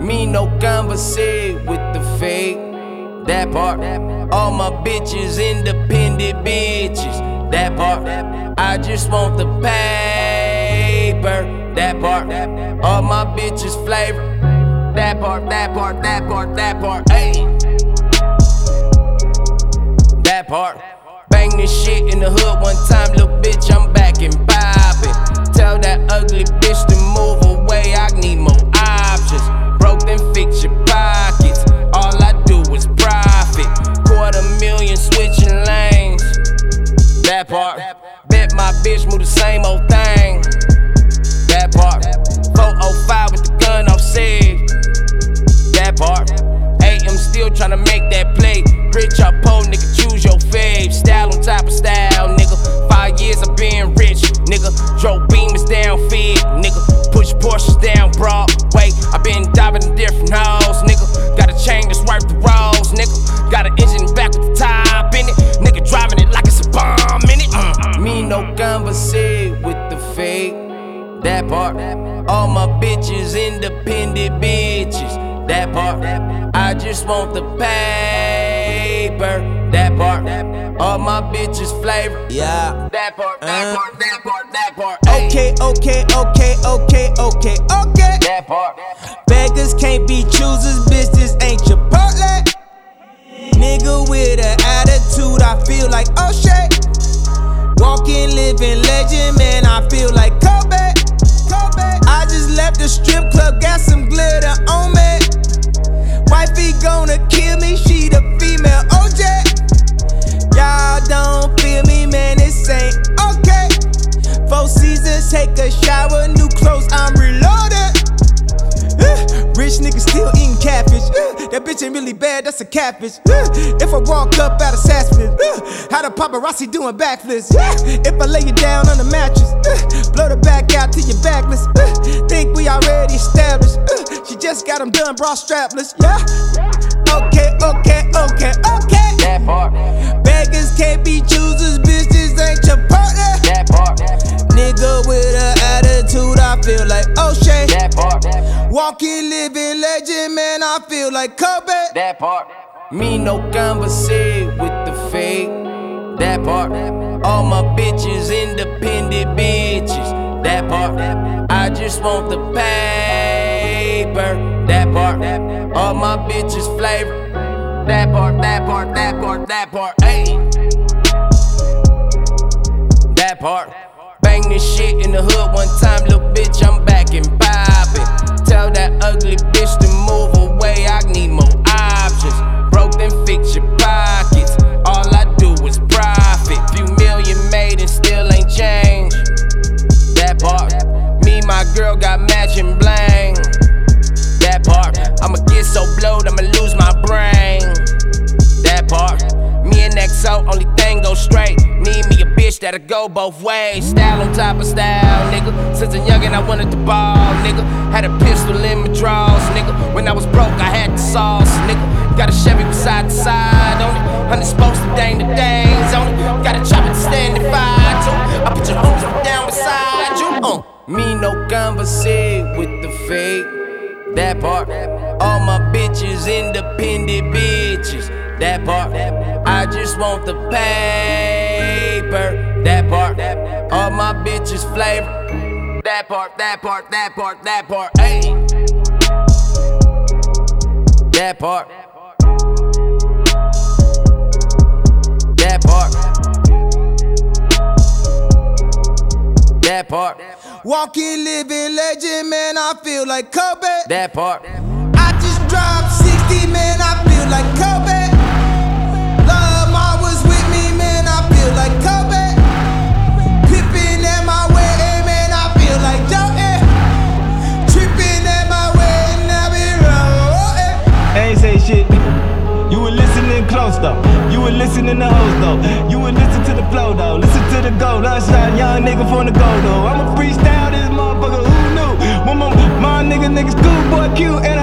Me no conversate with the fake. That part. All my bitches independent bitches. That part. I just want the paper. That part. All my bitches flavor. That part, that part, that part, that part. Ayy. That part. Bang this shit in the hood one time, little bitch, I'm back and poppin'. Tell that ugly bitch to move away, I need more options. Broke, then fix your pockets, all I do is profit. $250,000 switching lanes. That part. Bet my bitch move the same old thing. That part. 405 with the gun off safe. That part. AM still tryna make that play. Rich or poor, nigga, choose your fave. Style on top of style, nigga. 5 years of being rich, nigga. Drove Beamers down Fig, nigga. Push Porsches down Broadway. I been diving in different hoes, nigga. Got a chain that's worth the rolls, nigga. Got an engine back with the top in it. Nigga driving it like it's a bomb in it. Me no conversate with the fake. That part. All my bitches independent bitches. That part. I just want the paper. That part. All my bitches flavor. Yeah. That part, that part, that part, that part. Okay. That part. Beggars can't be choosers, bitch, this ain't Chipotle. Nigga with an attitude, I feel like O'Shea. Walking, living legend, man, I feel like Kobe. I just left the strip club, got some glitter on me. Wifey gonna kill me, she the female OJ. Y'all don't feel me, man, this ain't okay. 4 seasons, take a shower, new clothes, I'm reloaded. Rich nigga still eating catfish. That bitch ain't really bad, that's a catfish. If I walk up out of Saspin, how the paparazzi doing backflips. If I lay you down on the mattress, blow the back out till you're backless. Think we already established. She just got them done, bra strapless. Yeah. Okay. That part. Beggars can't be choosers, bitches ain't Chipotle. That part. Nigga with an attitude, I feel like O'Shea. That part. Walking, living legend, man, I feel like Kobe. That part. Me no conversate with the fake. That part. All my bitches independent bitches. That part. I just want the paper. That part. All my bitches flavor. That part, that part, that part, that part. Ayy. That part. Bang this shit in the hood one time, little bitch, I'm back and poppin'. Tell that ugly bitch to move away, I need more options. Broke, then fix your pockets, all I do is profit. Few million made and still ain't changed. That part. Me, my girl got matching bling. That part. I'ma get so blowed, I'ma lose my brain. That part. Me and XO, only thing go straight. Need me a bitch that'll go both ways. Style on top of style, nigga. Since a youngin' I wanted to ball, nigga. Had a pistol in my drawers, nigga. When I was broke, I had the sauce, nigga. Got a Chevy with side to side on it. Honey supposed to dang the days on it. Got a chopper to stand and fight too. I put your homies down beside you. Me no conversate with the fake. That part. All my bitches independent bitches. That part. I just want the paper. That part. All my bitches flavor. That part, that part, that part, that part. Ayy. That part. That part. That part. Walking, living legend, man, I feel like Kobe. That part. I just dropped 60, man, I feel like Kobe. Love always with me, man, I feel like Kobe. Pippin' at my wedding, man, I feel like Jordan. Trippin' at my wedding, I be rolling. I ain't say shit, you were listening close though. You were listening to hoes though. You would listen to the flow though. Listen to the go. Lunchtime, young nigga from the go though. I'ma freestyle this motherfucker, who knew? My niggas schoolboy Q